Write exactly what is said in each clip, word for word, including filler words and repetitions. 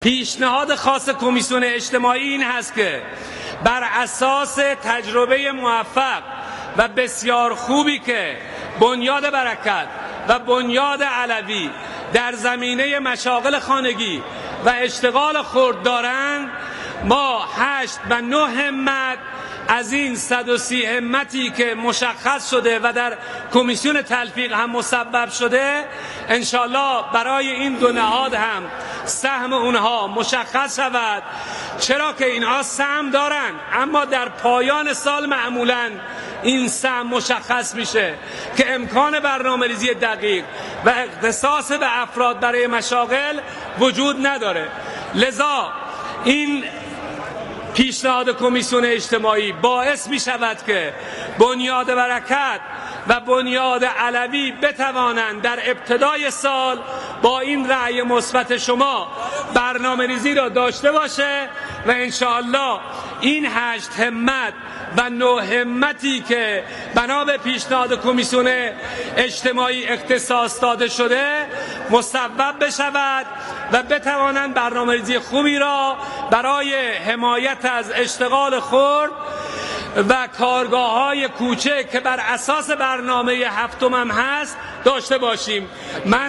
پیشنهاد خاص کمیسیون اجتماعی این هست که بر اساس تجربه موفق و بسیار خوبی که بنیاد برکت و بنیاد علوی در زمینه مشاغل خانگی و اشتغال خرد دارند، ما هشت و نه همت از این صد و سی همتی که مشخص شده و در کمیسیون تلفیق هم مسبب شده، انشالله برای این دو نهاد هم سهم اونها مشخص شود. چرا که اینها سهم دارن، اما در پایان سال معمولاً این سهم مشخص میشه که امکان برنامه ریزی دقیق و اختصاص به افراد برای مشاغل وجود نداره. لذا این پیشنهاد کمیسیون اجتماعی باعث می شود که بنیاد برکت و بنیاد علوی بتوانند در ابتدای سال با این رأی مثبت شما برنامه ریزی را داشته باشه و انشاءالله این هشت همت و نه همتی که بنا به پیشنهاد کمیسیون اجتماعی اختصاص داده شده مسبب بشود و بتوانند برنامه‌ریزی خوبی را برای حمایت از اشتغال خرد و کارگاه‌های کوچک که بر اساس برنامه هفتم هم هست داشته باشیم. من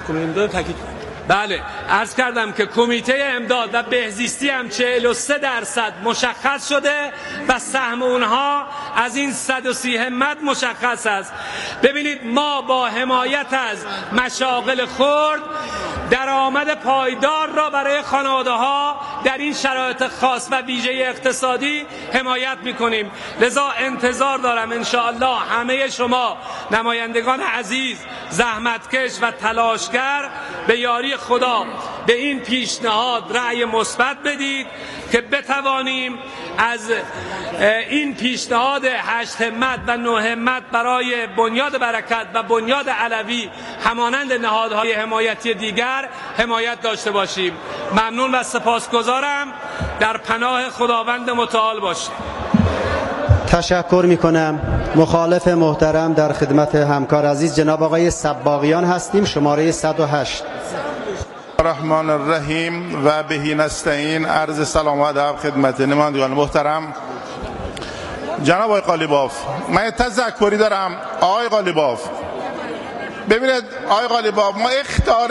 بله عرض کردم که کمیته امداد و بهزیستی هم چهل و سه درصد مشخص شده و سهم اونها از این صد و سی همت مشخص است. ببینید ما با حمایت از مشاغل خرد درآمد پایدار را برای خانواده ها در این شرایط خاص و ویژه اقتصادی حمایت میکنیم. لذا انتظار دارم انشاءالله همه شما نمایندگان عزیز زحمتکش و تلاشگر به یاری خدا به این پیشنهاد رأی مثبت بدید که بتوانیم از این پیشنهاد هشت همت و نه همت برای بنیاد برکت و بنیاد علوی همانند نهادهای حمایتی دیگر حمایت داشته باشیم. ممنون و سپاسگزارم. در پناه خداوند متعال باشید. تشکر می کنم. مخالف محترم در خدمت همکار عزیز جناب آقای سباقیان هستیم، شماره صد و هشت. الرحمن الرحیم و بهی نستعین. عرض سلام و ادب خدمت نمایندگان محترم. جناب آقای قالیباف، من تذکری دارم. آقای قالیباف ببینید، آقای قالیباف ما اخطار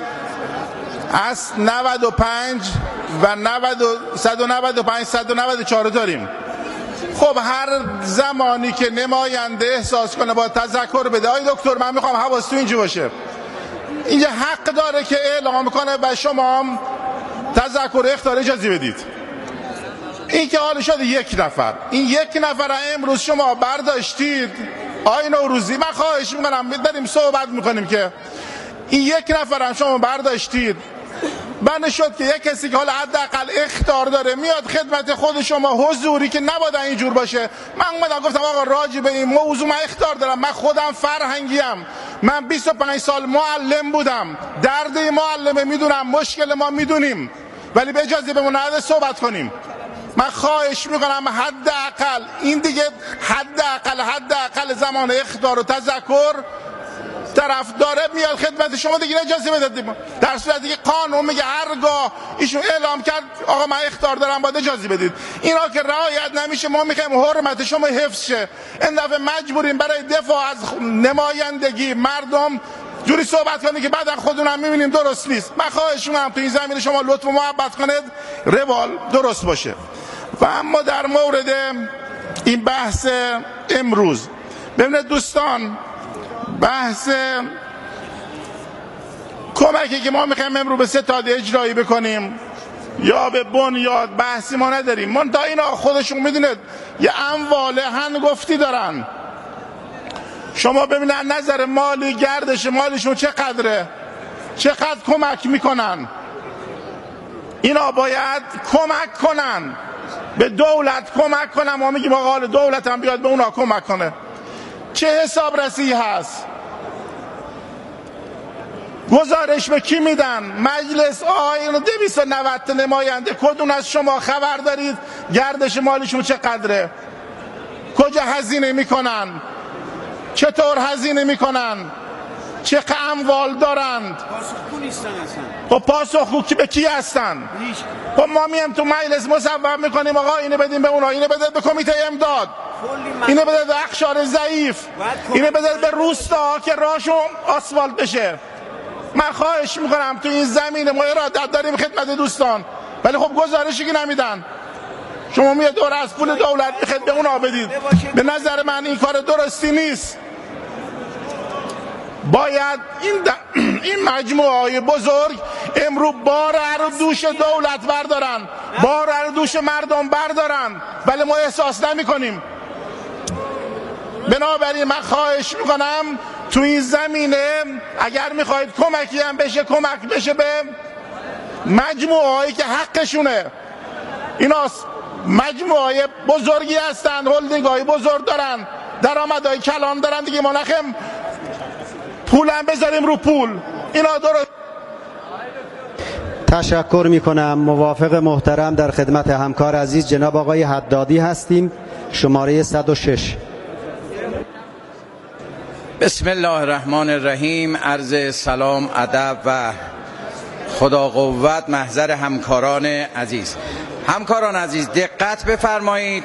از نود و پنج و صد و نود و پنج صد و نود و چهار داریم. خب هر زمانی که نماینده احساس کنه با تذکر بده. آقای دکتر من میخوام حواستون اینجا باشه، اینجا حق داره که اعلام کنه و شما هم تذکر اختیار اجازه بدید. این که حال شده یک نفر، این یک نفر امروز شما برداشتید. آقای نوروزی من خواهش میکنم داریم صحبت میکنیم که این یک نفر هم شما برداشتید، بنا شد که یک کسی که حالا حداقل اخطار داره میاد خدمت خود شما حضوری که نباید اینجور باشه. من اومدم گفتم آقا راجع به این موضوع من اخطار دارم، من خودم فرهنگیم، من بیست و پنج سال معلم بودم، درد معلمه میدونم، مشکل ما میدونیم، ولی به اجازه بمون نده صحبت کنیم. من خواهش میکنم حداقل این دیگه حداقل حداقل زمان اخطار و تذکر طرف داره میاد خدمت شما دیگه اجازه بدید. در صورتی که قانون میگه هرگاه ایشون اعلام کرد آقا من اخطار دارم باید اجازه بدید، اینا که رعایت نمیشه ما میخوایم حرمت شما حفظ شه. این دفعه مجبوریم برای دفاع از نمایندگی مردم جوری صحبت کنید که بعدا خودمون میبینیم درست نیست. من خواهش میکنم تو این زمینه شما لطف و محبت کنید روال درست باشه. و اما در مورد این بحث امروز ببینید دوستان، بحث کمکی که ما میخوایم امروز به ستاد اجرایی بکنیم یا به بنیاد بحثی ما نداریم. من تا اینا خودشون میدونید یه اموال هنگفتی دارن. شما ببینید نظر مالی گردش مالیشون چقدره، چقدر کمک میکنن. اینا باید کمک کنن به دولت، کمک کنن. ما میگیم آقا دولت هم بیاد به اونا کمک کنه. چه حسابرسی هست؟ گزارش به کی میدن؟ مجلس آیین دویست و نود نماینده کدوم از شما خبر دارید گردش مالیشون چقدره؟ کجا هزینه میکنن؟ چطور هزینه میکنن؟ چه اموال دارند؟ خب پاسخگو کی به کی هستند؟ خب ما میام تو مجلس مصوب میکنیم آقا اینو بدیم به اونا، اینو بده به کمیته امداد، اینو بده به اقشار ضعیف، اینو بده به روستا که راهشون آسفالت بشه. من خواهش میکنم تو این زمین ما ارادت داریم خدمت دوستان، ولی خب گزارشی که نمیدن. شما میاد دور از پول دولت میخواید به اونا بدید. به نظر من این کار درستی نیست. باید این, این مجموعه های بزرگ امرو بار رو دوش دولت بردارن، بار رو دوش مردم بردارن، ولی ما احساس نمی کنیم. بنابراین من خواهش میکنم تو این زمینه اگر میخواید کمکی هم بشه، کمک بشه به مجموعه هایی که حقشونه. اینا مجموعه های بزرگی هستن، هلدینگ های بزرگ دارن، درآمدهای کلان دارن دیگه. ما نخیم پول هم بذاریم رو پول. اینا درست. تشکر میکنم. موافق محترم در خدمت همکار عزیز جناب آقای حدادی هستیم، شماره صد و شش. بسم الله الرحمن الرحیم. عرض سلام، ادب و خدا قوت محضر همکاران عزیز. همکاران عزیز دقت بفرمایید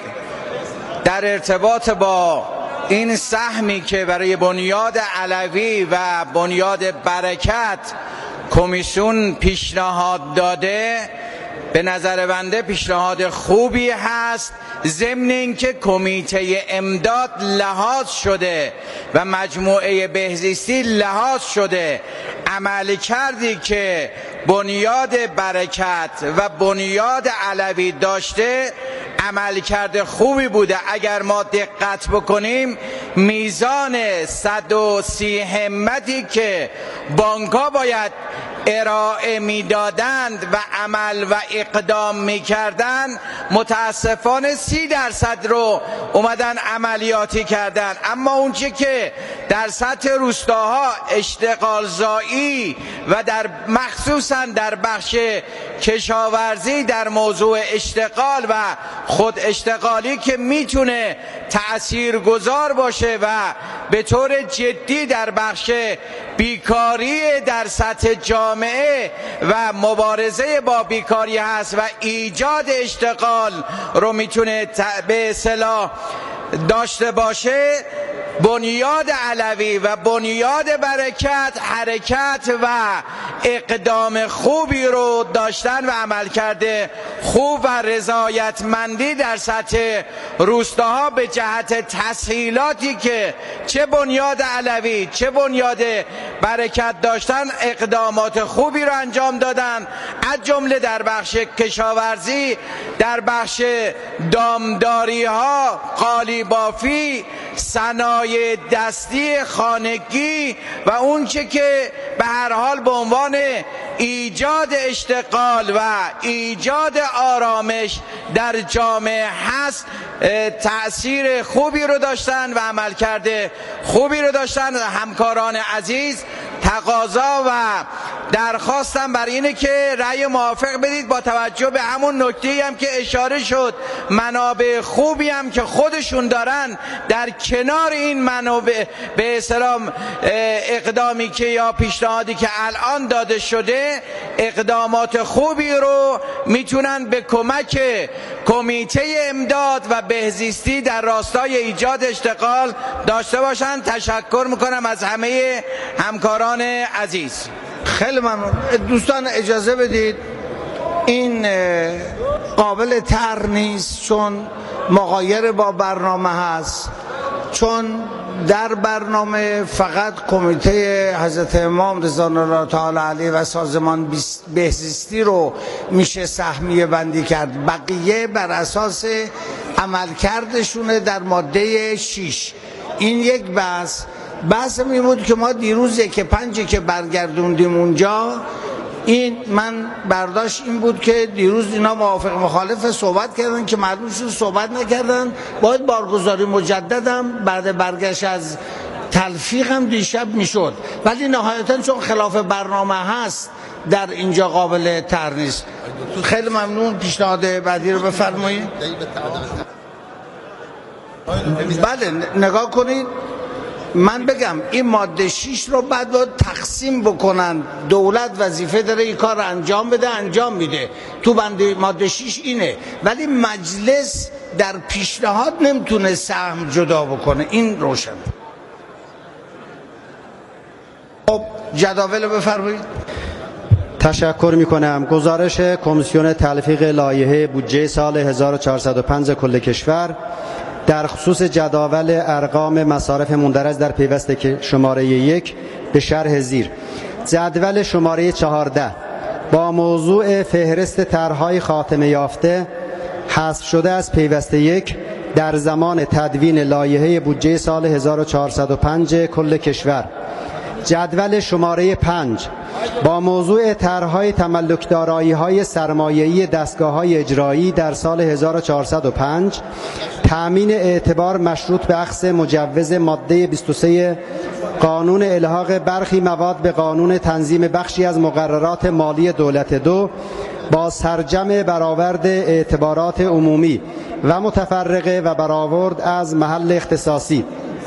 در ارتباط با این سهمی که برای بنیاد علوی و بنیاد برکت کمیسیون پیشنهاد داده، به نظر بنده پیشنهاد خوبی هست، ضمن اینکه کمیته امداد لحاظ شده و مجموعه بهزیستی لحاظ شده. عمل کردی که بنیاد برکت و بنیاد علوی داشته عمل کرده خوبی بوده. اگر ما دقت بکنیم میزان صد و سی همتی که بانک‌ها باید ارائه میدادند و عمل و اقدام میکردند متاسفانه سی درصد رو اومدن عملیاتی کردن. اما اونچه که در سطح روستاها اشتغال زایی و در مخصوصا در بخش کشاورزی در موضوع اشتغال و خود اشتغالی که میتونه تأثیر گذار باشه و به طور جدی در بخش بیکاری در سطح جامعه و مبارزه با بیکاری هست و ایجاد اشتغال رو میتونه به اصطلاح داشته باشه، بنیاد علوی و بنیاد برکت حرکت و اقدام خوبی رو داشتن و عمل کرده خوب و رضایتمندی در سطح روستاها به جهت تسهیلاتی که چه بنیاد علوی چه بنیاد برکت داشتن اقدامات خوبی رو انجام دادن، از جمله در بخش کشاورزی، در بخش دامداری ها، قالی بافی، صنایع دستی، خانگی و اون چه که به هر حال به عنوان ایجاد اشتغال و ایجاد آرامش در جامعه هست تأثیر خوبی رو داشتن و عمل کرده خوبی رو داشتن. همکاران عزیز تقاضا و درخواستم بر اینه که رأی موافق بدید با توجه به همون نکته‌ای هم که اشاره شد، منابع خوبی هم که خودشون دارن در کنار این منابع به اصطلاح اقدامی که یا پیشنهادی که الان داده شده اقدامات خوبی رو میتونن به کمک کمیته امداد و بهزیستی در راستای ایجاد اشتغال داشته باشن. تشکر میکنم از همه همکاران عزیز. خیلی ممنون. دوستان اجازه بدید، این قابل طرح نیست چون مغایر با برنامه هست، چون در برنامه فقط کمیته حضرت امام رضوان الله تعالی علیه و سازمان بهزیستی رو میشه سهمیه بندی کرد، بقیه بر اساس عملکردشونه در ماده شش. این یک بحث بحث می بود که ما دیروز که پنجی که برگردوندیم اونجا، این من برداشت این بود که دیروز اینا موافق مخالف صحبت کردن که معلوم شد صحبت نکردن، باید بارگذاری مجددم بعد برگشت از تلفیق هم دیشب میشد، ولی نهایتا چون خلاف برنامه هست در اینجا قابل طرح نیست. خیلی ممنون. پیشنهاد بعدی رو بفرمایید. بله نگاه کنید، من بگم این ماده شش رو بعد باید تقسیم بکنن، دولت وظیفه داره این کار رو انجام بده، انجام میده، تو بند ماده شش اینه، ولی مجلس در پیشنهاد نمیتونه سهم جدا بکنه. این روشن. خب جداول بفرمایید. تشکر می کنم. گزارش کمیسیون تلفیق لایحه بودجه سال هزار و چهارصد و پنج کل کشور در خصوص جداول ارقام مصارف مندرج در پیوست شماره یک به شرح زیر. جدول شماره چهارده با موضوع فهرست طرح‌های خاتمه یافته حذف شده از پیوست یک در زمان تدوین لایحه بودجه سال هزار و چهارصد و پنج کل کشور. جدول شماره پنج با موضوع طرح‌های تملک دارایی‌های سرمایه‌ای دستگاه‌های اجرایی در سال هزار و چهارصد و پنج، تأمین اعتبار مشروط به اخذ مجوز ماده بیست و سه قانون الحاق برخی مواد به قانون تنظیم بخشی از مقررات مالی دولت دو با سرجم برآورد اعتبارات عمومی و متفرقه و برآورد از محل اختصاصی.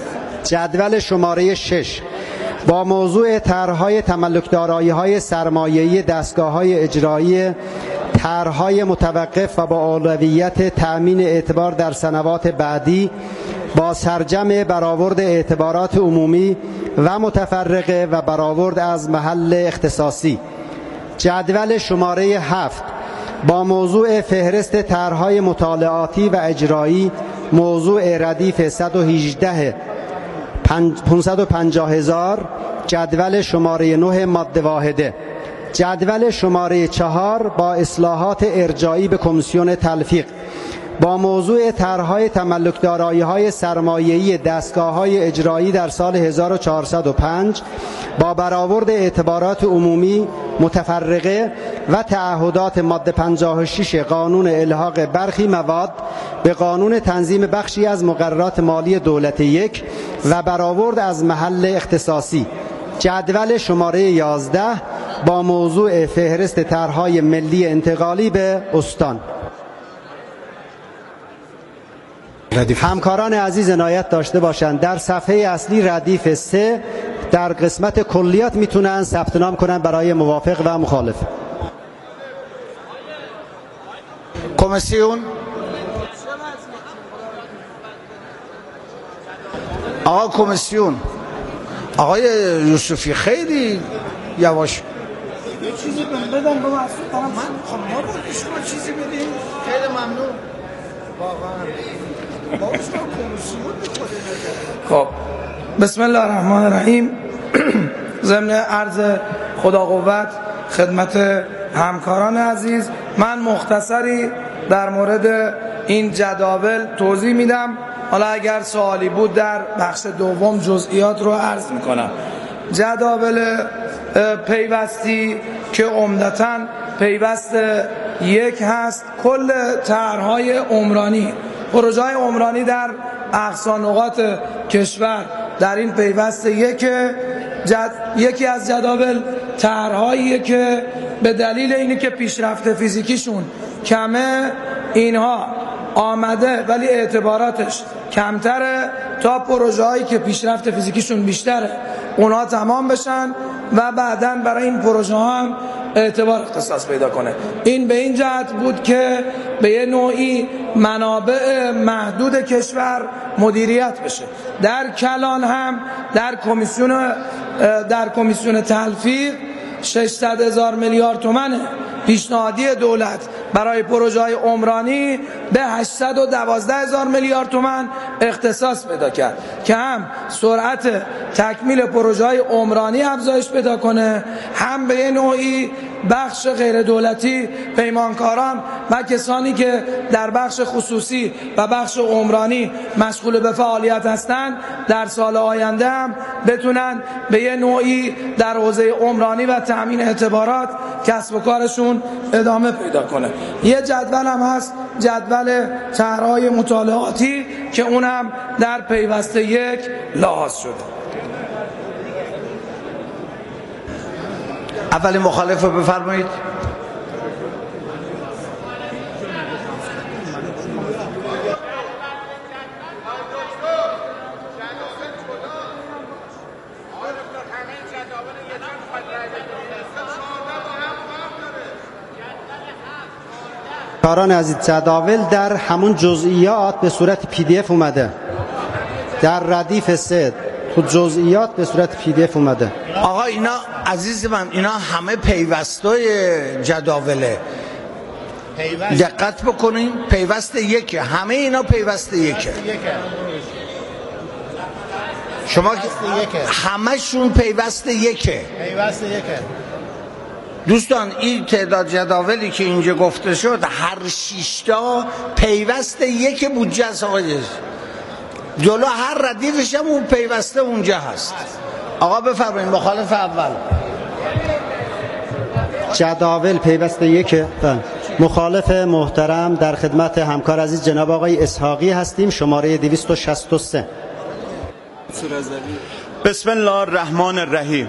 جدول شماره شش با موضوع طرح‌های تملک دارایی‌های سرمایه‌ای دستگاه‌های اجرایی، طرح‌های متوقف و با اولویت تأمین اعتبار در سنوات بعدی با سرجم برآورد اعتبارات عمومی و متفرقه و برآورد از محل اختصاصی. جدول شماره هفت با موضوع فهرست طرح‌های مطالعاتی و اجرایی، موضوع ردیف صد و هجده پانصد و پنجاه هزار، جدول شماره نه ماده واحده. جدول شماره چهار با اصلاحات ارجاعی به کمیسیون تلفیق با موضوع طرح‌های تملک دارایی‌های سرمایه‌ای دستگاه‌های اجرایی در سال هزار و چهارصد و پنج با برآورد اعتبارات عمومی، متفرقه و تعهدات ماده پنجاه و شش قانون الحاق برخی مواد به قانون تنظیم بخشی از مقررات مالی دولت یک و برآورد از محل اختصاصی. جدول شماره یازده با موضوع فهرست طرح‌های ملی انتقالی به استان. همکاران عزیز عنایت داشته باشند در صفحه اصلی ردیف سه در قسمت کلیات میتونن ثبت نام کنن برای موافق و مخالف. کمیسیون آقا کمیسیون آقای یوسفی خیلی یواش یه چیزی بدن با مسئول دارم. من خب ما با شما چیزی بدیم. خیلی ممنون. خب بسم الله الرحمن الرحیم. ضمن عرض خدا قوت خدمت همکاران عزیز، من مختصری در مورد این جداول توضیح میدم. حالا اگر سوالی بود در بخش دوم جزئیات رو عرض میکنم. جداول پیوستی که عمدتاً پیوست یک هست، کل طرح‌های عمرانی، پروژه‌های عمرانی در اقصا نقاط کشور در این پیوست یک جد... یکی از جداول طرح‌هایی که به دلیل اینی که پیشرفت فیزیکیشون کمه اینها آمده ولی اعتباراتش کمتره تا پروژه‌هایی که پیشرفت فیزیکیشون بیشتره اونها تمام بشن و بعداً برای این پروژه ها هم اعتبار اختصاص پیدا کنه. این به این جهت بود که به یه نوعی منابع محدود کشور مدیریت بشه. در کلان هم در کمیسیون در کمیسیون تلفیق ششصد هزار میلیارد تومان پیشنهادی دولت برای پروژه های عمرانی به هشتصد و دوازده هزار میلیارد تومان اختصاص پیدا کرد که هم سرعت تکمیل پروژه های عمرانی افزایش پیدا کنه، هم به یه نوعی بخش غیر دولتی، پیمانکاران و کسانی که در بخش خصوصی و بخش عمرانی مشغول به فعالیت هستند در سال آینده هم بتونن به یه نوعی در حوزه عمرانی و تأمین اعتبارات کسب و کارشون ادامه پیدا کنه. یه جدول هم هست، جدول طرح‌های مطالعاتی که اونم در پیوسته یک لحاظ شده. اولین مخالف رو بفرمایید. همکاران عزیز، جداول در همون جزئیات به صورت پی دی اف اومده، در ردیف سه تو جزئیات به صورت پی دی اف اومده. آقا اینا عزیز من، اینا همه پیوستای جداوله، دقت بکنین، پیوست یکه، همه اینا پیوست یکه. شما همشون پیوست یکه. پیوست یکه. دوستان این تعداد جداولی که اینجا گفته شد هر شیشتا پیوست یک بودجه است آقای، جلو هر ردیفش هم اون پیوسته اونجا هست. آقا بفرمایید مخالف اول. جداول پیوست یک. مخالف محترم در خدمت همکار عزیز جناب آقای اسحاقی هستیم، شماره دویست و شصت و سه. بسم الله الرحمن الرحیم.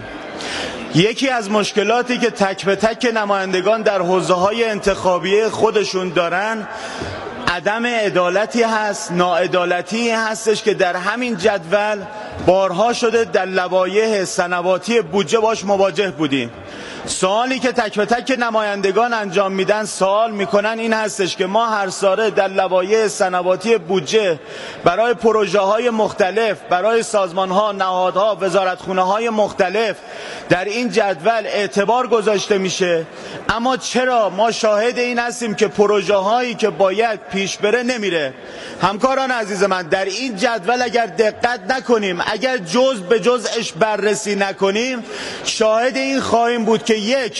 یکی از مشکلاتی که تک به تک نمایندگان در حوزه‌های انتخابی خودشون دارن عدم عدالتی هست، ناعدالتی هستش که در همین جدول بارها شده در لوایح سنواتی بودجه باش مواجه بودیم. سوالی که تک به تک نمایندگان انجام میدن سوال میکنن این هستش که ما هر ساله در لوایح سنواتی بودجه برای پروژه های مختلف، برای سازمان ها، نهادها، وزارتخونه های مختلف در این جدول اعتبار گذاشته میشه، اما چرا ما شاهد این هستیم که پروژه هایی که باید پیش بره نمیره؟ همکاران عزیز من، در این جدول اگر دقت نکنیم، اگر جزء به جزءش بررسی نکنیم، شاهد این خواهیم بود که یک،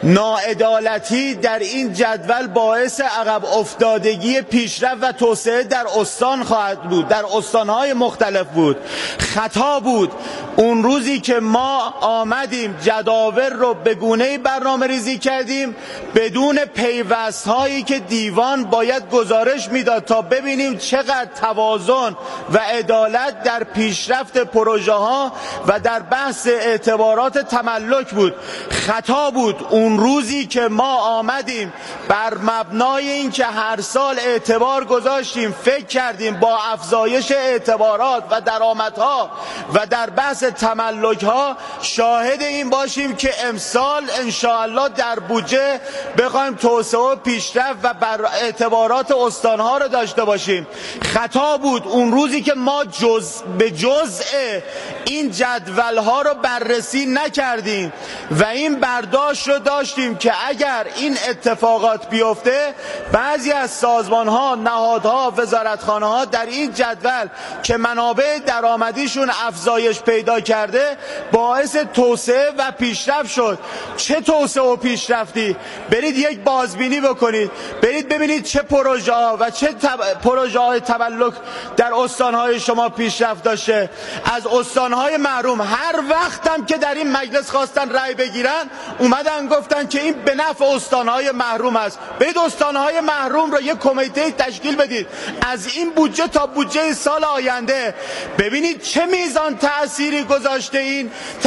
ناعدالتی در این جدول باعث عقب افتادگی پیشرفت و توسعه در استان خواهد بود، در استانهای مختلف بود. خطا بود اون روزی که ما آمدیم جداول رو به گونه‌ای برنامه ریزی کردیم بدون پیوست هایی که دیوان باید گزارش میداد تا ببینیم چقدر توازن و عدالت در پیشرفت پروژه ها و در بحث اعتبارات تملک بود. خطا بود اون روزی که ما آمدیم بر مبنای اینکه هر سال اعتبار گذاشتیم فکر کردیم با افزایش اعتبارات و درآمدها و در بحث تملک ها شاهد این باشیم که امسال انشاءالله در بودجه بخوایم توسعه و پیشرفت و بر اعتبارات استانها رو داشته باشیم. خطا بود اون روزی که ما جز به جزء این جدول ها رو بررسی نکردیم و این برداشت رو داشتیم که اگر این اتفاقات بیفته بعضی از سازمان ها، نهادها، وزارتخانه ها در این جدول که منابع درآمدیشون افزایش پیدا کرده باعث توسعه و پیشرفت شد. چه توسعه و پیشرفتی؟ برید یک بازبینی بکنید، برید ببینید چه پروژه ها و چه تب... پروژه های تملک در استانهای شما پیشرفت داشته. از استانهای محروم هر وقتم که در این مجلس خواستن رأی بگیرن اومدن گفتن که این به نفع استانهای محروم است. برید استانهای محروم رو یک کمیته تشکیل بدید از این بودجه تا بودجه سال آینده ببینید چه میزان تأثیری گذاشته این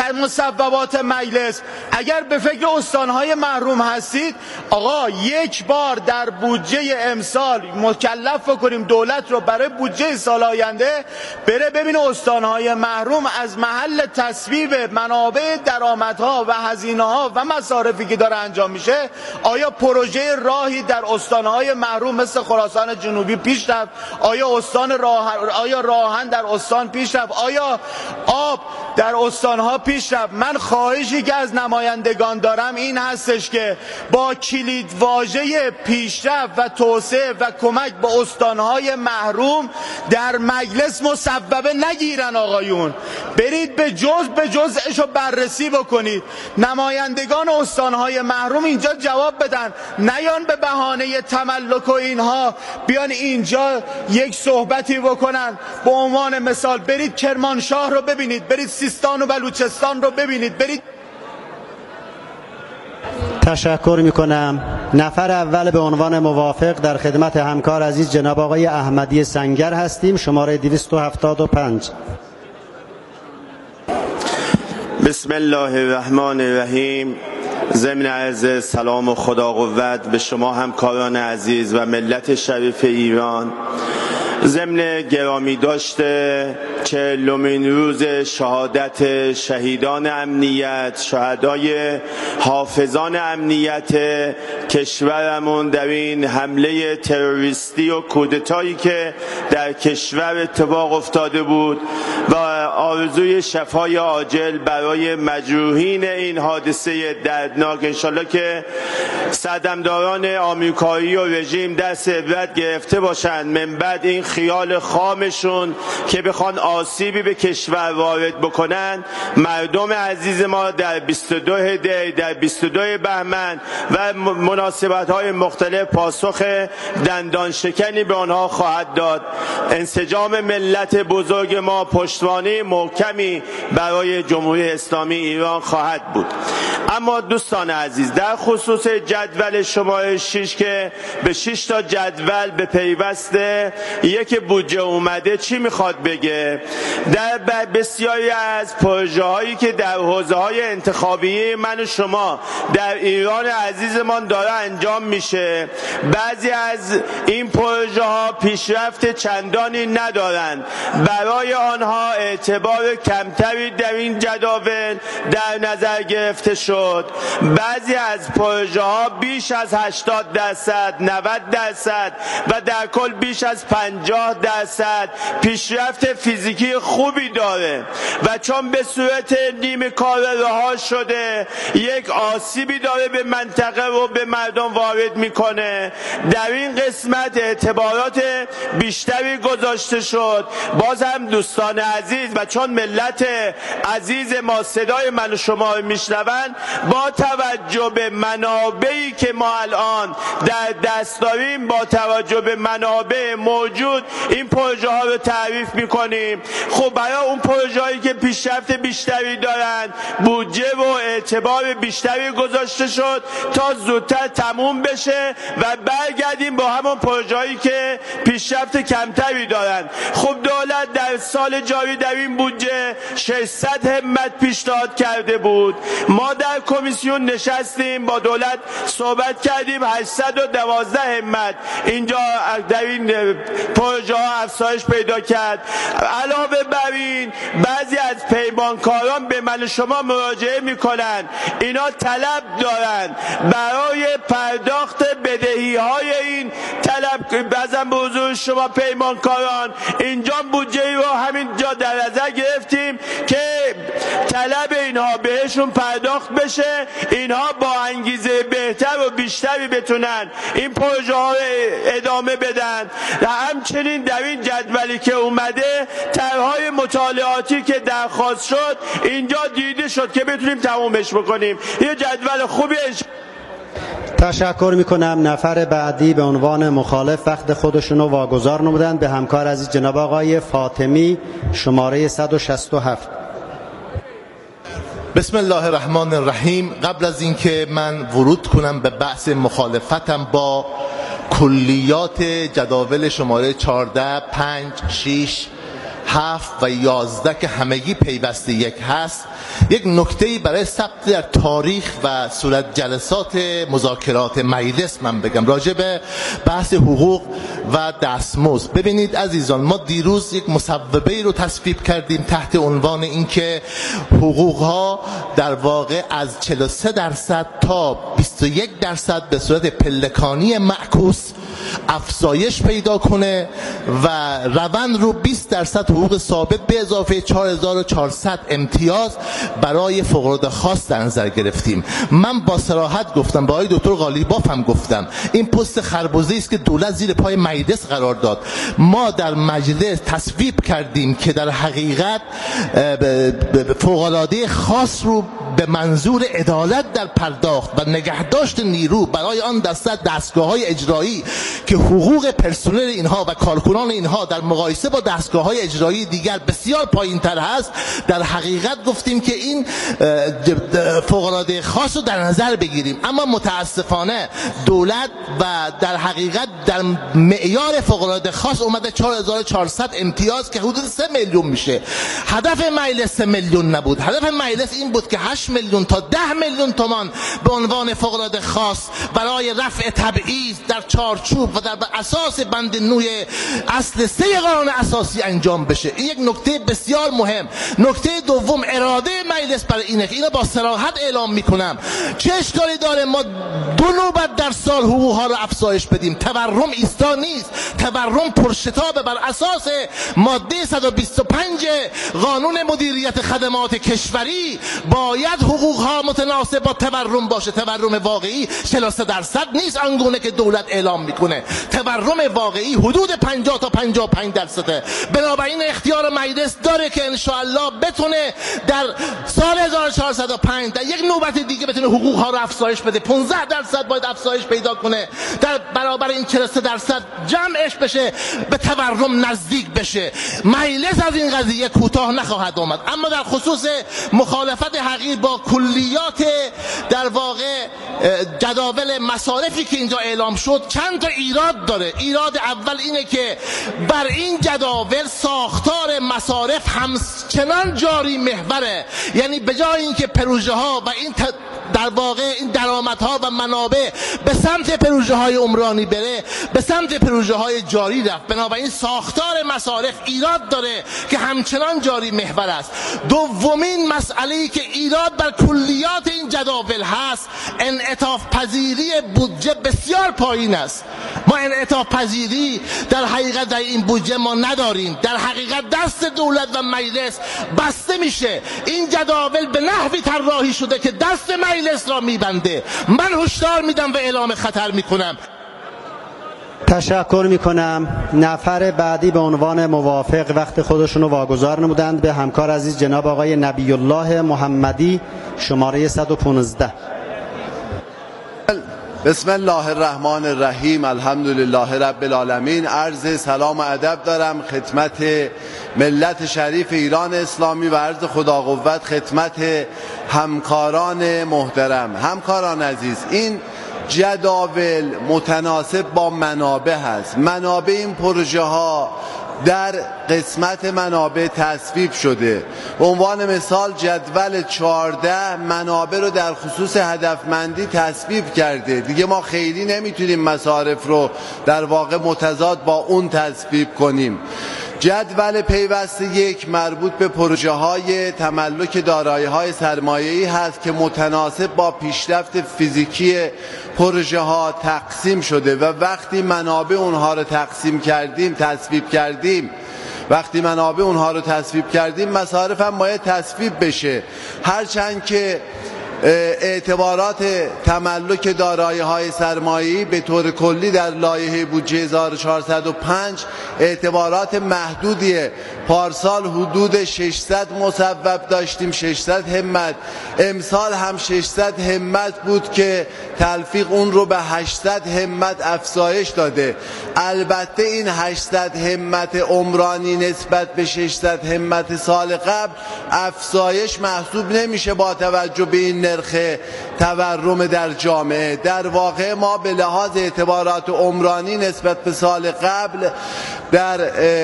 مصوبات مجلس. اگر به فکر استانهای محروم هستید آقا یک بار در بودجه امسال مکلف کنیم دولت رو برای بودجه سال آینده بره ببینه استانهای محروم از محل تصویب منابع درآمدها و هزینه‌ها و مصارفی که داره انجام میشه آیا پروژه راهی در استانهای محروم مثل خراسان جنوبی پیش رفت؟ آیا استان راه... آیا راهن در استان پیش رفت؟ آیا آب در استانها پیش رفت؟ من خواهشی که از نمایندگان دارم این هستش که با کلید واژه پیشرفت و توسعه و کمک به استانهای محروم در مجلس مصوبه نگیرن. آقایون برید به جز به جزش رو بررسی بکنید. نمایندگان استانهای محروم اینجا جواب بدن، نیان به بهانه تملک و اینها بیان اینجا یک صحبتی بکنن. به عنوان مثال برید کرمانشاه رو ببینید، برید سیستان و بلوچستان رو ببینید، برید. تشکر میکنم. نفر اول به عنوان موافق در خدمت همکار عزیز جناب آقای احمدی سنگر هستیم، شماره دویست و هفتاد و پنج. بسم الله الرحمن الرحیم. ضمن عرض سلام و خدا قوت به شما همکاران عزیز و ملت شریف ایران. ضمن گرامی داشته چهلمین روز شهادت شهیدان امنیت، شهدای حافظان امنیت کشورمون در این حمله تروریستی و کودتایی که در کشور اتفاق افتاده بود و آرزوی شفای عاجل برای مجروحین این حادثه دردناک. انشالله که سردمداران آمریکایی و رژیم دست عبرت گرفته باشند من بعد این خیال خامشون که بخوان آسیبی به کشور وارد بکنن، مردم عزیز ما در بیست و دو دی در بیست و دو بهمن و مناسبت‌های مختلف پاسخ دندان شکنی به آنها خواهد داد. انسجام ملت بزرگ ما پشتوانه محکمی برای جمهوری اسلامی ایران خواهد بود. اما دوستان عزیز، در خصوص جدول شماره شش که به شش تا جدول به پیوسته یک بودجه اومده چی میخواد بگه؟ در بسیاری از پروژه هایی که در حوزه های انتخابی من و شما در ایران عزیزمان داره انجام میشه، بعضی از این پروژه ها پیشرفت چندانی ندارند. برای آنها اعتبار کمتری در این جداول در نظر گرفته شد. بعضی از پروژه ها بیش از هشتاد درصد، نود درصد و در کل بیش از پنجاه درصد پیشرفت فیزیکی خوبی داره و چون به صورت نیمه کار رها شده یک آسیبی داره به منطقه و به مردم وارد میکنه. در این قسمت اعتبارات بیشتری گذاشته شد. باز هم دوستان عزیز و چون ملت عزیز ما صدای من و شما رو میشنون، با توجه به منابعی که ما الان در دست داریم، با توجه به منابع موجود این پروژه ها رو تعریف میکنیم. خب برای اون پروژه هایی که پیشرفت بیشتری دارن بودجه و اعتبار بیشتری گذاشته شد تا زودتر تموم بشه و برگردیم با همون پروژه هایی که پیشرفت کمتری دارن. خب دولت در سال جاری در این بودجه ششصد همت پیشنهاد کرده بود. ما در کمیسیون نشستیم با دولت صحبت کردیم، هشتصد و دوازده همت اینجا در این پروژه ها افزایش پیدا کرد. علاوه بر این بعضی از پیمانکاران به من شما مراجعه میکنن، اینا طلب دارن برای پرداخت بدهی های این طلب. بعضا به حضور شما پیمانکاران اینجا بودجه رو همینجا در نظر گرفتیم که طلب اینها بهشون پرداخت بشه، اینها با انگیزه بهتر و بیشتری بتونن این پروژه ها رو ادامه بدن. و همچنین در این جدولی که اومده طرحهای مطالعاتی که درخواست شد اینجا دیده شد که بتونیم تمومش بکنیم. یه جدول خوبی. تشکر میکنم. نفر بعدی به عنوان مخالف وقت خودشون رو واگذار نمودند به همکار عزیز جناب آقای فاطمی، شماره صد و شصت و هفت. بسم الله الرحمن الرحیم. قبل از اینکه من ورود کنم به بحث مخالفتم با کلیات جداول شماره چهارده، پنج، شش، هفت و یازده که همگی پیوسته یک هست، یک نکته‌ای برای ثبت در تاریخ و صورت جلسات مذاکرات مجلس من بگم راجع به بحث حقوق و دستمزد. ببینید عزیزان، ما دیروز یک مصوبه‌ای رو تصویب کردیم تحت عنوان اینکه حقوق‌ها در واقع از چهل و سه درصد تا بیست و یک درصد به صورت پلکانی معکوس افزایش پیدا کنه و روند رو بیست درصد حقوق ثابت به اضافه چهار هزار و چهارصد امتیاز برای فقراء خاص در نظر گرفتیم. من با صراحت گفتم، با آقای دکتر قالیباف هم گفتم، این پست خربزه‌ای است که دولت زیر پای مجلس قرار داد. ما در مجلس تصویب کردیم که در حقیقت فوق‌العاده خاص رو به منظور عدالت در پرداخت و نگهداشت نیرو برای آن دسته دستگاه‌های اجرایی که حقوق پرسنل اینها و کارکنان اینها در مقایسه با دستگاه‌های اجرایی دیگر بسیار پایین‌تر هست، در حقیقت گفتیم که این فوق‌العاده خاص رو در نظر بگیریم. اما متاسفانه دولت و در حقیقت در معیار فوق‌العاده خاص اومده چهار هزار و چهارصد امتیاز که حدود سه میلیون میشه. هدف مجلس سه میلیون نبود. هدف مجلس این بود که هشت هشت میلیون تا ده میلیون تومان به عنوان فوق‌العاده خاص برای رفع تبعیض در چارچوب و در اساس بند نوع اصل سه قانون اساسی انجام بشه. این یک نکته بسیار مهم. نکته دوم، اراده مجلس برای اینه که اینو با صراحت اعلام میکنم، چه اشکالی داره ما دو نوبت در سال حقوق ها رو افزایش بدیم؟ تورم ایستا نیست، تورم پرشتابه. بر اساس ماده صد و بیست و پنج قانون مدیریت خدمات کشوری باید حقوق ها متناسب با تورم باشه. تورم واقعی چهل و سه درصد نیست آنگونه که دولت اعلام میکنه. تورم واقعی حدود پنجاه تا پنجاه و پنج درصده. بنابراین اختیار مجلس داره که ان شاء الله بتونه در سال هزار و چهارصد و پنج در یک نوبت دیگه بتونه حقوق ها رو افزایش بده. پانزده درصد باید افزایش پیدا کنه، در برابر این چهل و سه درصد جمعش بشه، به تورم نزدیک بشه. مجلس از این قضیه کوتاه نخواهد آمد. اما در خصوص مخالفت حقیر با کلیات در واقع جداول مصارفی که اینجا اعلام شد، چند تا ایراد داره. ایراد اول اینه که بر این جداول ساختار مصارف همچنان جاری محوره، یعنی به جای اینکه پروژه ها و این در واقع این درآمدها و منابع به سمت پروژه های عمرانی بره، به سمت پروژه های جاری رفت. بنابراین ساختار مصارف ایراد داره که همچنان جاری محور است. دومین مسئله‌ای که ایراد بر کلیات این جداول هست، انعطاف پذیری بودجه بسیار پایین است. ما انعطاف پذیری در حقیقت در این بودجه ما نداریم. در حقیقت دست دولت و مجلس بسته میشه. این جداول به نحوی طراحی شده که دست مجلس را میبنده. من هشدار میدم و اعلام خطر میکنم. تشکر میکنم. نفر بعدی به عنوان موافق وقت خودشون رو واگذار نمودند به همکار عزیز جناب آقای نبی الله محمدی، شماره صد و پانزده. بسم الله الرحمن الرحیم. الحمدلله رب العالمین. عرض سلام و ادب دارم خدمت ملت شریف ایران اسلامی و عرض خدا قوت خدمت همکاران محترم. همکاران عزیز، این جداول متناسب با منابع هست. منابع این پروژه ها در قسمت منابع تصویب شده. به عنوان مثال جدول چهارده منابع رو در خصوص هدفمندی تصویب کرده. دیگه ما خیلی نمیتونیم مصارف رو در واقع متضاد با اون تصویب کنیم. جدول پیوسته یک مربوط به پروژه های تملک دارایی های سرمایه‌ای هست که متناسب با پیشرفت فیزیکی پروژه ها تقسیم شده و وقتی منابع اونها رو تقسیم کردیم تصویب کردیم وقتی منابع اونها رو تصویب کردیم مصارف هم باید تصویب بشه. هرچند که اعتبارات تملک دارایی های سرمایه‌ای به طور کلی در لایحه بودجه هزار و چهارصد و پنج اعتبارات محدودیه. پارسال حدود ششصد مصوب داشتیم، ششصد همت. امسال هم ششصد همت بود که تلفیق اون رو به هشتصد همت افزایش داده. البته این هشتصد همت عمرانی نسبت به ششصد همت سال قبل افزایش محسوب نمیشه با توجه به این نرخ تورم در جامعه. در واقع ما به لحاظ اعتبارات عمرانی نسبت به سال قبل در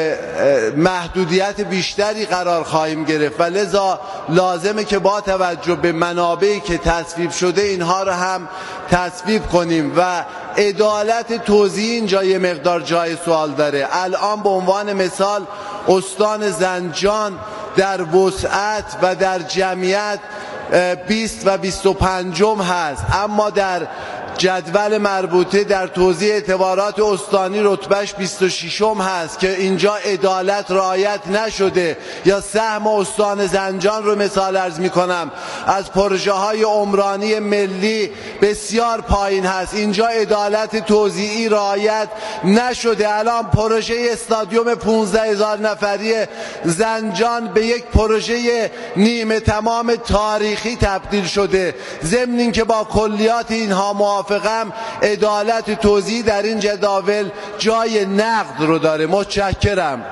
محدودیت بیشتری قرار خواهیم گرفت و لذا لازمه که با توجه به منابعی که تصویب شده اینها رو هم تصویب کنیم و عدالت توزیع اینجا یه مقدار جای سوال داره. الان به عنوان مثال استان زنجان در وسعت و در جمعیت بیست و بیست و پنجم هست، اما در جدول مربوطه در توزیع اعتبارات استانی رتبهش بیست و ششم هست که اینجا عدالت رعایت نشده. یا سهم استان زنجان رو مثال عرض می کنم، از پروژه های عمرانی ملی بسیار پایین هست، اینجا عدالت توزیعی رعایت نشده. الان پروژه استادیوم پانزده هزار نفری زنجان به یک پروژه نیمه تمام تاریخی تبدیل شده. ضمن اینکه با کلیات اینها موافقم، عدالت توزیعی در این جداول جای نقد رو داره. متشکرم.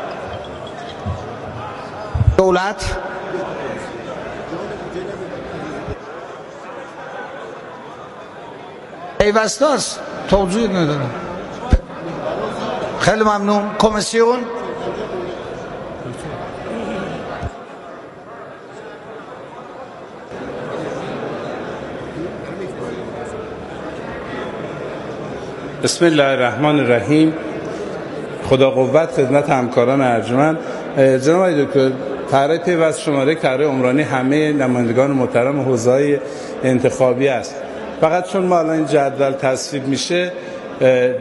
دولت پیوسته است، توضیح ندارم. خیلی ممنون. کمیسیون بسم الله الرحمن الرحیم. خدا قوت خدمت همکاران ارجمند. جناب آقای دکتر، طرح پیوست شماره طرح عمرانی همه نمایندگان محترم حوزه‌های انتخابی است. فقط چون ما الان این جدول تصویب میشه